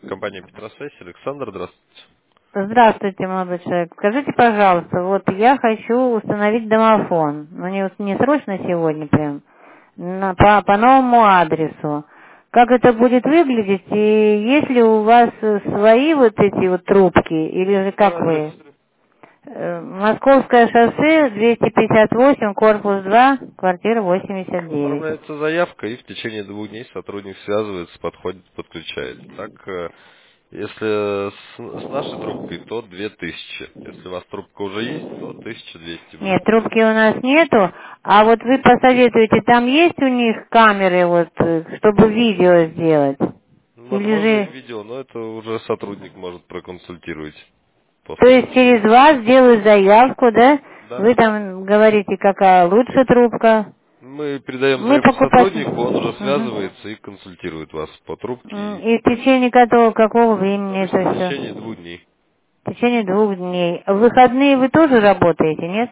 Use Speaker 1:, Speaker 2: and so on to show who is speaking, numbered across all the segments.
Speaker 1: Компания Петросвязь, Александр, здравствуйте.
Speaker 2: Здравствуйте, молодой человек. Скажите, пожалуйста, вот я хочу установить домофон, но не срочно сегодня прям, по новому адресу. Как это будет выглядеть, и есть ли у вас свои вот эти вот трубки, или же
Speaker 1: Какой
Speaker 2: как
Speaker 1: адрес?
Speaker 2: вы? Московское шоссе, 258, корпус 2, квартира 89.
Speaker 1: Оформляется заявка, и в течение 2 дней сотрудник связывается, подходит, подключает. Так, если с нашей трубкой, то 2000. Если у вас трубка уже есть, то 1200 будет
Speaker 2: Нет,
Speaker 1: стоить.
Speaker 2: трубки у нас нету, а вот вы посоветуете, там есть у них камеры, вот, чтобы видео сделать? Или
Speaker 1: Возможно, и
Speaker 2: же,
Speaker 1: видео, но это уже сотрудник может проконсультировать
Speaker 2: то
Speaker 1: после
Speaker 2: есть через
Speaker 1: получения.
Speaker 2: вас делают заявку, да?
Speaker 1: Да.
Speaker 2: Вы там говорите, какая лучше трубка.
Speaker 1: Мы передаем
Speaker 2: Мы
Speaker 1: заявку
Speaker 2: покупать...
Speaker 1: сотруднику, он уже
Speaker 2: Мгм.
Speaker 1: связывается и консультирует вас по трубке. И
Speaker 2: И в течение какого времени
Speaker 1: обычно в
Speaker 2: это
Speaker 1: течение
Speaker 2: все?
Speaker 1: 2 дней.
Speaker 2: В течение 2 дней. В выходные вы тоже работаете, нет?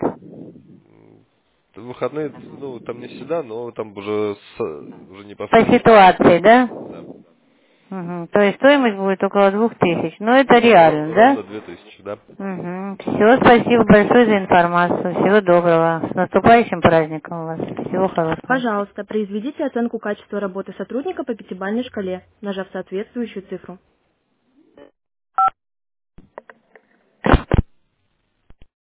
Speaker 1: В выходные, ну, там не всегда, но там уже
Speaker 2: По
Speaker 1: непосредственно.
Speaker 2: ситуации, да?
Speaker 1: Да.
Speaker 2: Мгм. То есть стоимость будет около 2000. Но это реально, да?
Speaker 1: Ровно 2000, да.
Speaker 2: Угу. Все, спасибо большое за информацию. Всего доброго. С наступающим праздником вас. Всего хорошего.
Speaker 3: Пожалуйста, произведите оценку качества работы сотрудника по пятибалльной шкале, нажав соответствующую цифру.